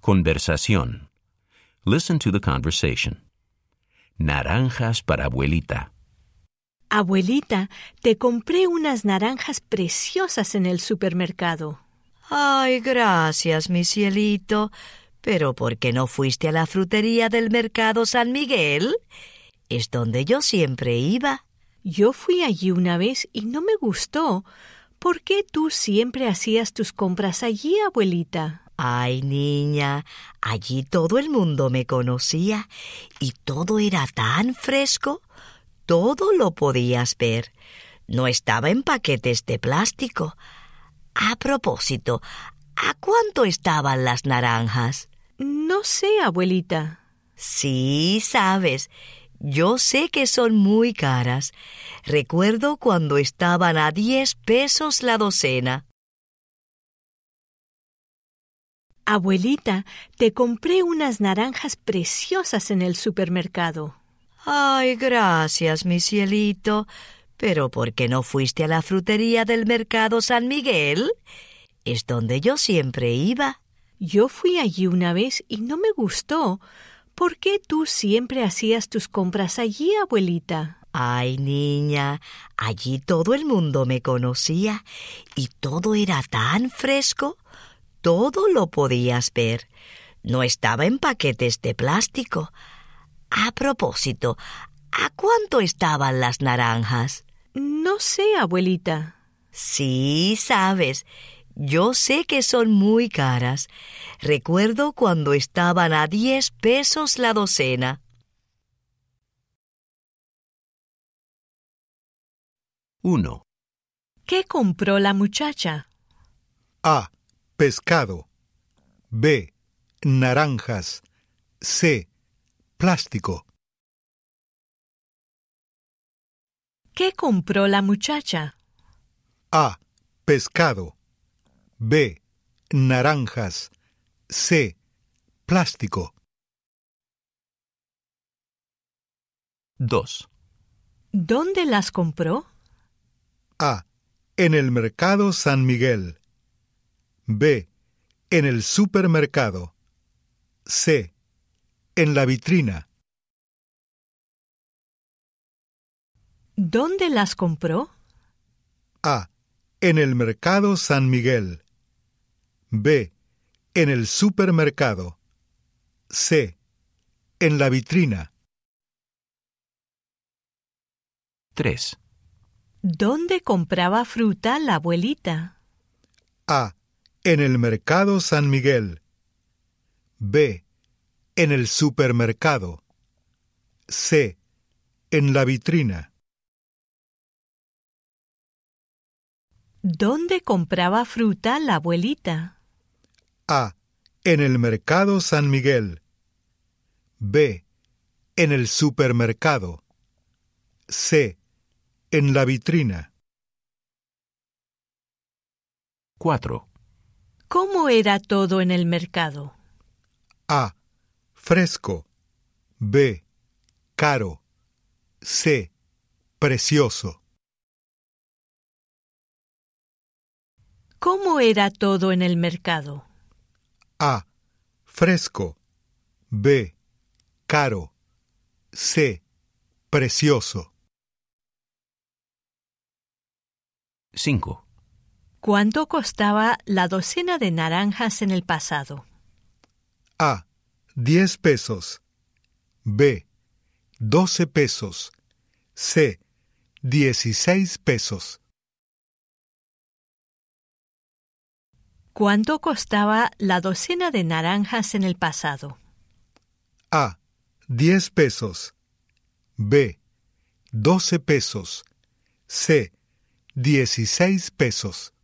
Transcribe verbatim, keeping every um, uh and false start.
Conversación. Listen to the conversation. Naranjas para abuelita. Abuelita, te compré unas naranjas preciosas en el supermercado. Ay, gracias, mi cielito. ¿Pero por qué no fuiste a la frutería del mercado San Miguel? Es donde yo siempre iba. Yo fui allí una vez y no me gustó. ¿Por qué tú siempre hacías tus compras allí, abuelita? Ay, niña, allí todo el mundo me conocía y todo era tan fresco. Todo lo podías ver. No estaba en paquetes de plástico. A propósito, ¿a cuánto estaban las naranjas? No sé, abuelita. Sí, sabes. Yo sé que son muy caras. Recuerdo cuando estaban a diez pesos la docena. Abuelita, te compré unas naranjas preciosas en el supermercado. Ay, gracias, mi cielito. ¿Pero por qué no fuiste a la frutería del mercado San Miguel? Es donde yo siempre iba. Yo fui allí una vez y no me gustó. ¿Por qué tú siempre hacías tus compras allí, abuelita? Ay, niña, allí todo el mundo me conocía y todo era tan fresco. Todo lo podías ver. No estaba en paquetes de plástico. A propósito, ¿a cuánto estaban las naranjas? No sé, abuelita. Sí, sabes. Yo sé que son muy caras. Recuerdo cuando estaban a diez pesos la docena. uno. ¿Qué compró la muchacha? A. Pescado. B. Naranjas. C. Plástico. ¿Qué compró la muchacha? A. Pescado. B. Naranjas. C. Plástico. dos. ¿Dónde las compró? A. En el mercado San Miguel. B. En el supermercado. C. En la vitrina. ¿Dónde las compró? A. En el mercado San Miguel. B. En el supermercado. C. En la vitrina. tres. ¿Dónde compraba fruta la abuelita? A. En el mercado San Miguel. B. En el supermercado. C. En la vitrina. ¿Dónde compraba fruta la abuelita? A. En el mercado San Miguel. B. En el supermercado. C. En la vitrina. cuatro. ¿Cómo era todo en el mercado? A. Fresco. B. Caro. C. Precioso. ¿Cómo era todo en el mercado? A. Fresco. B. Caro. C. Precioso. cinco. ¿Cuánto costaba la docena de naranjas en el pasado? A. diez pesos. B. doce pesos. C. dieciséis pesos. ¿Cuánto costaba la docena de naranjas en el pasado? A. diez pesos. B. doce pesos. C. dieciséis pesos.